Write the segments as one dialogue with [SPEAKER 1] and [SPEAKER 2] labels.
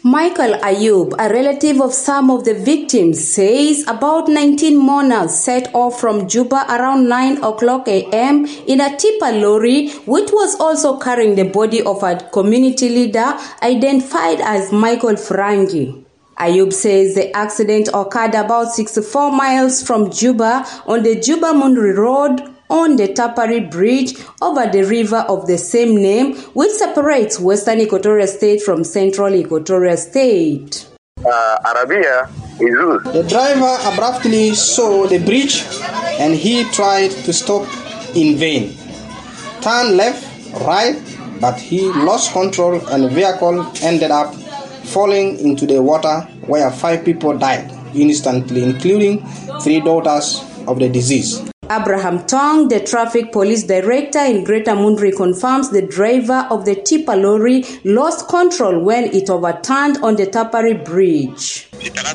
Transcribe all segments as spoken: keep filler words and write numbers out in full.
[SPEAKER 1] Michael Ayub, a relative of some of the victims, says about nineteen mourners set off from Juba around nine o'clock a m in a tipper lorry, which was also carrying the body of a community leader identified as Michael Frangi. Ayub says the accident occurred about sixty-four miles from Juba on the Juba-Mundri Road on the Tapari Bridge over the river of the same name, which separates Western Equatoria State from Central Equatoria State.
[SPEAKER 2] Uh, Arabia is loose.
[SPEAKER 3] The driver abruptly saw the bridge and he tried to stop in vain. Turn left, right, but he lost control and the vehicle ended up falling into the water where five people died instantly, including three daughters of the deceased.
[SPEAKER 1] Abraham Tong, the traffic police director in Greater Mundri, confirms the driver of the tipper lorry lost control when it overturned on the Tapari Bridge.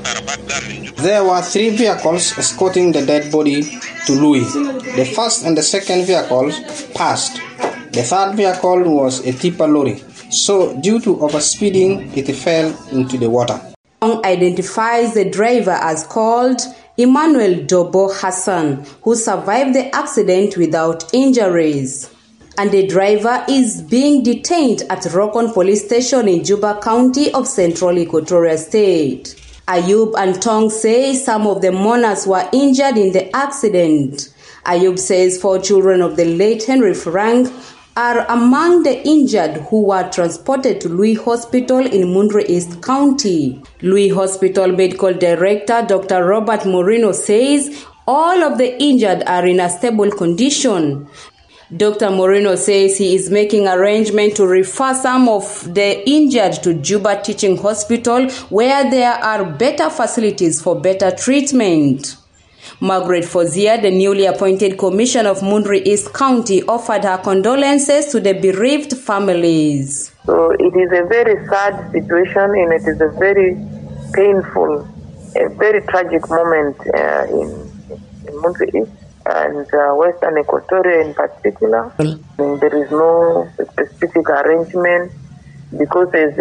[SPEAKER 3] There were three vehicles escorting the dead body to Louis. The first and the second vehicles passed. The third vehicle was a tipper lorry, so due to overspeeding, it fell into the water.
[SPEAKER 1] Tong identifies the driver as called Emmanuel Dobo Hassan, who survived the accident without injuries. And the driver is being detained at Rokon Police Station in Juba County of Central Equatoria State. Ayub and Tong say some of the mourners were injured in the accident. Ayub says four children of the late Henry Frank are among the injured who were transported to Louis Hospital in Mundri East County. Louis Hospital Medical Director Doctor Robert Moreno says all of the injured are in a stable condition. Doctor Moreno says he is making arrangements to refer some of the injured to Juba Teaching Hospital, where there are better facilities for better treatment. Margaret Fozia, the newly appointed commissioner of Mundri East County, offered her condolences to the bereaved families.
[SPEAKER 4] So it is a very sad situation and it is a very painful, a very tragic moment uh, in, in Mundri East and uh, Western Equatoria in particular. And there is no specific arrangement because as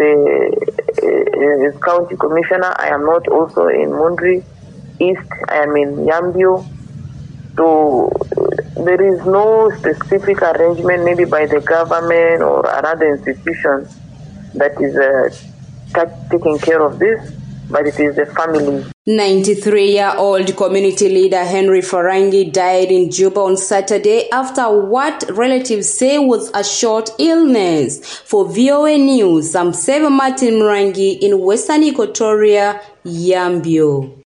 [SPEAKER 4] a, as county commissioner, I am not also in Mundri East, I am in Yambio, so there is no specific arrangement maybe by the government or another institution that is uh, taking care of this, but it is the family.
[SPEAKER 1] ninety-three-year-old community leader Henry Frangi died in Juba on Saturday after what relatives say was a short illness. For V O A News, I'm Seva Martin Mrangi in Western Equatoria, Yambio.